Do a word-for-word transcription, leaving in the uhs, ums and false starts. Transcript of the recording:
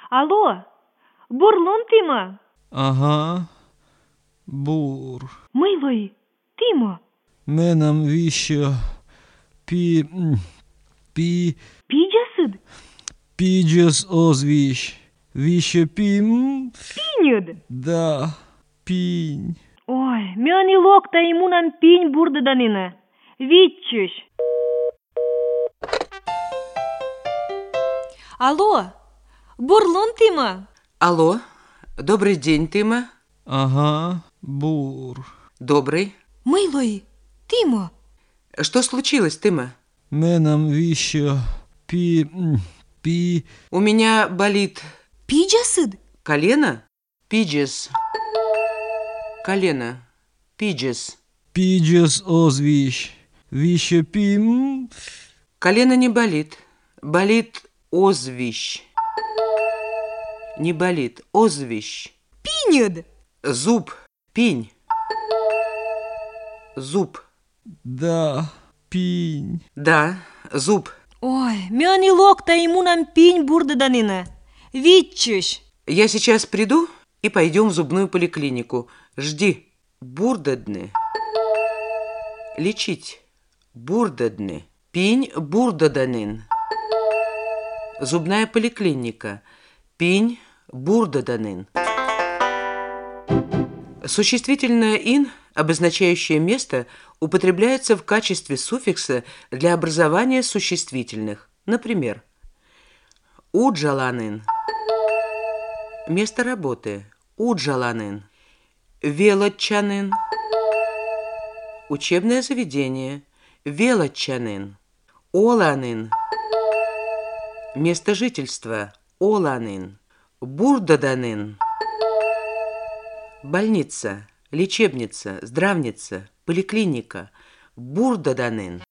Алло, Бурлун тима? Ага, Бур. Милий, тима? Менам віщо пі... пі... Піджасид? Піджес озвіщ. Віщо пім... Піньюд? Да, пінь. Ой, мёни локта имунам пинь бурдаданина. Витчуш. Алло, Бурлун тима? Алло, добрый день, Тима. Ага, Бур. Добрый. Милий, тима? Что случилось, Тима? Менам віщо пі... пі... У меня болит Пиджасид? колено. Пиджес. Колено. Пиджес. Піджес озвіщ. Віщо пім... Колено не болит. Болит озвищ. Не болит. Озвищ. Пиньюд? Зуб. Пень. Зуб. Да, пінь. Да, зуб. Ой, мёни локта имунам пинь бурдаданина. Витчуш. Я сейчас приду и пойдем в зубную поликлинику. Жди. Бурдадны. Лечить. Бурдадны. Пинь бурдаданин. Зубная поликлиника. Пинь бурдаданин. Существительное «ин», обозначающее место, употребляется в качестве суффикса для образования существительных. Например, уджаланин. Место работы. Уджаланин. Велочанин. Учебное заведение. Велочанин. Оланин. Место жительства. Оланин. Бурдаданин. Больница, лечебница, здравница, поликлиника. Бурдаданин.